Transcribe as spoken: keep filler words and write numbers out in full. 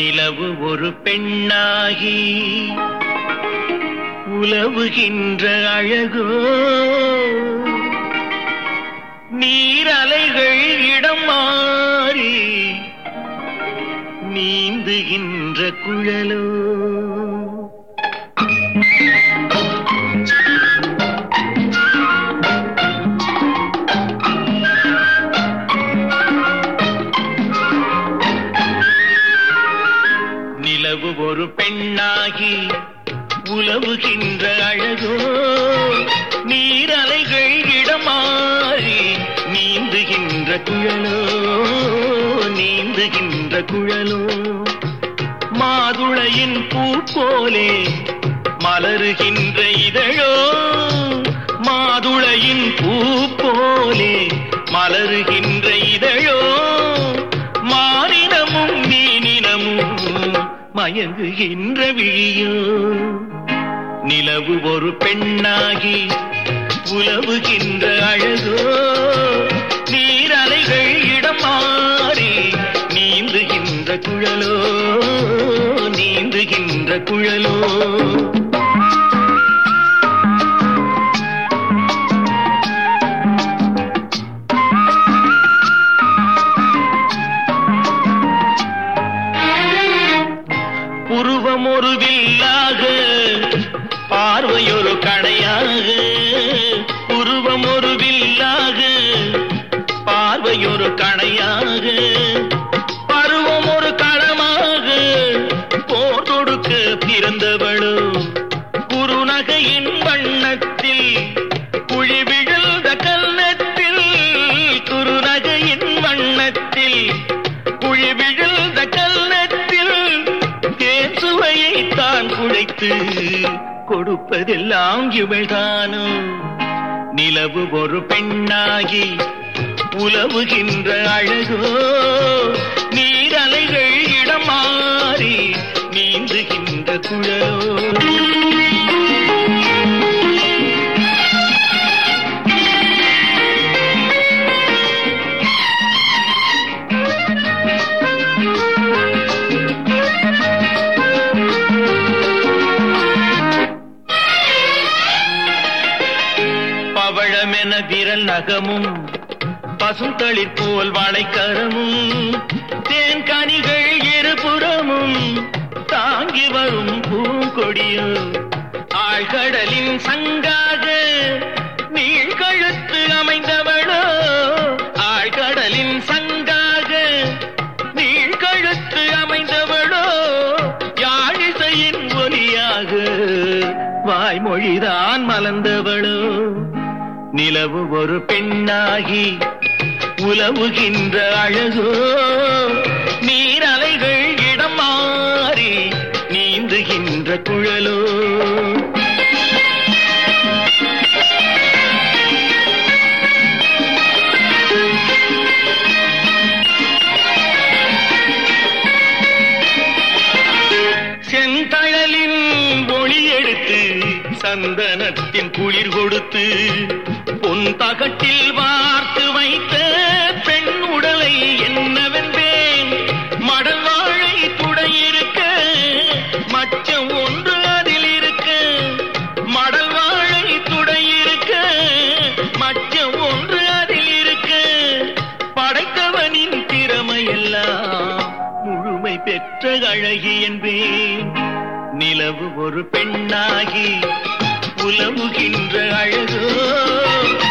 நிலவு ஒரு பெண்ணாகி உலவுகின்ற அழகோ, நீரலைகள் இடம் மாறி நீந்துகின்ற குழலோ. நிலவு ஒரு பெண்ணாகி உலவுகின்ற அழகோ, நீரலைகள் இடம் மாறி நீந்துகின்ற குழலோ, நீந்துகின்ற குழலோ. மாதுளையின் பூ போலே மலருகின்ற இதழோ, மாதுளையின் பூ போலே மலருகின்ற இதழோ, மானினமும் மீனினமும் மயங்குகின்ற விழியோ. நிலவு ஒரு பெண்ணாகி உலவுகின்ற அழகோ, நீரலைகள் இடம் மாறி நீந்துகின்ற குழலோ, நீந்துகின்ற குழலோ. உருவம் ஒரு வில்லாக, பார்வையொரு கணையாக, உருவம் ஒரு வில்லாக, பார்வையொரு கணையாக, பருவம் ஒரு களமாக போர் தொடுக்க பிறந்தவளோ. குறுநகையின் வண்ணத்தில் குழி விழுந்த கல்நத்தில், குறுநகையின் வண்ணத்தில் குழி விழுந்த கல்நத்தில் தேன் சுவையை தான் குழைத்து கொடுப்பதெல்லாம் இவள்தானோ. நிலவு ஒரு பெண்ணாகி உலவுகின்ற அழகோ, நீரலைகள் இடம் மாறி நீந்துகின்ற குழலோ. பவழமென விரல் நகமும் பசுந்தளிர் போல் வாழைக்கரமும், தேன் கனிகள் இருபுறமும் தாங்கி வரும் பூங்கொடியோ. ஆழ்கடலின் சங்காக நீழ்கழுத்து அமைந்தவளோ, ஆழ்கடலின் சங்காக நீழ்கழுத்து அமைந்தவளோ. யாழிசையின் ஒலியாக வாய்மொழிதான் மலர்ந்தவளோ. நிலவு ஒரு பெண்ணாகி உலவுகின்ற அழகோ, நீரலைகள் இடம் மாறி நீந்துகின்ற குழலோ. செந்தழலின் ஒளி எடுத்து சந்தனத்தின் குளிர் கொடுத்து பொன் தகட்டில் வார்த்து வைத்த பெண் உடலை என்னவென்பேன். மடல் வாழை துடையிருக்க மச்சம் ஒன்று அதில் இருக்க, மடல் வாழை துடையிருக்க மச்சம் ஒன்று அதில் இருக்க. படைத்தவனின் திறமையெல்லாம் முழுமை பெற்ற அழகி என்பேன். நிலவு ஒரு பெண்ணாகி உலவுகின்ற அழகோ,